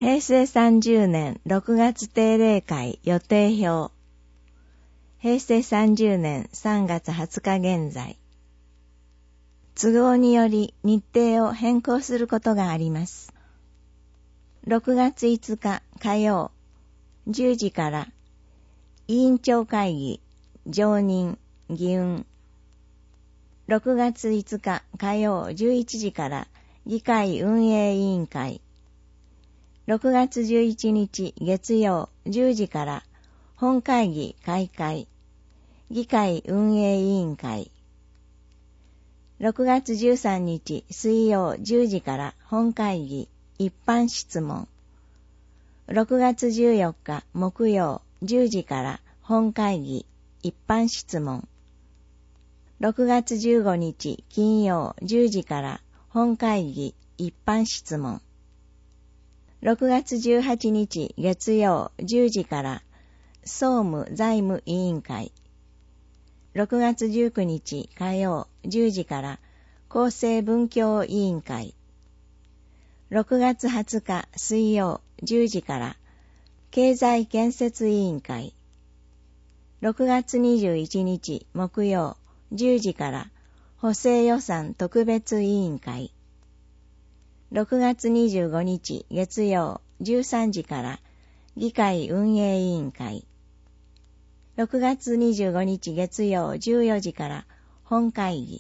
平成30年6月定例会予定表。平成30年3月20日現在。都合により日程を変更することがあります。6月5日火曜10時から委員長会議常任議運。6月5日火曜11時から議会運営委員会。6月11日月曜10時から本会議開会、議会運営委員会。6月13日水曜10時から本会議一般質問。6月14日木曜10時から本会議一般質問。6月15日金曜10時から本会議一般質問。6月18日月曜10時から総務財務委員会。6月19日火曜10時から厚生文教委員会。6月20日水曜10時から経済建設委員会。6月21日木曜10時から補正予算特別委員会。6月25日月曜13時から議会運営委員会。6月25日月曜14時から本会議。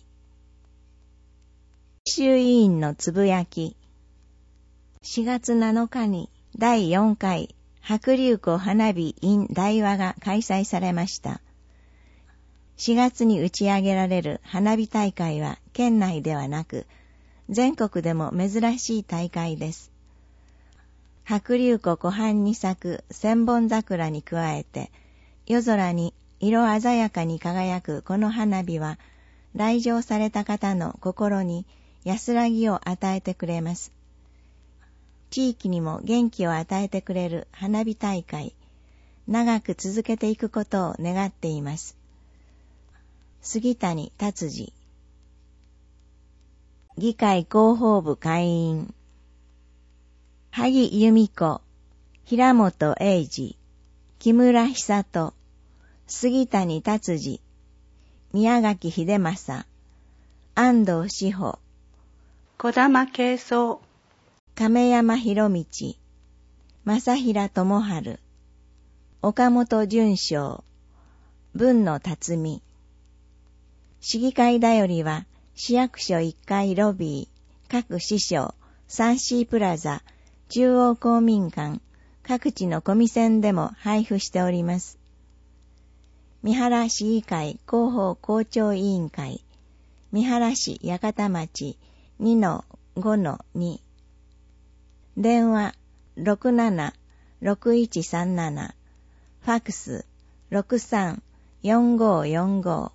衆委員のつぶやき。4月7日に第4回白龍湖花火 in 大和が開催されました。4月に打ち上げられる花火大会は県内ではなく、全国でも珍しい大会です。白龍湖湖畔に咲く千本桜に加えて、夜空に色鮮やかに輝くこの花火は、来場された方の心に安らぎを与えてくれます。地域にも元気を与えてくれる花火大会、長く続けていくことを願っています。杉谷達治。議会広報部会員。萩由美子、平本英二、木村久人、杉谷達治、宮垣秀正、安藤志保、 児玉慶三、 亀山博道、正平智春、岡本淳章、文野辰巳。市議会だよりは、市役所1階ロビー、各支所、3C プラザ、中央公民館、各地のコミセンでも配布しております。三原市議会広報校長委員会、三原市八幡町 2-5-2。電話67-6137、ファクス63-4545。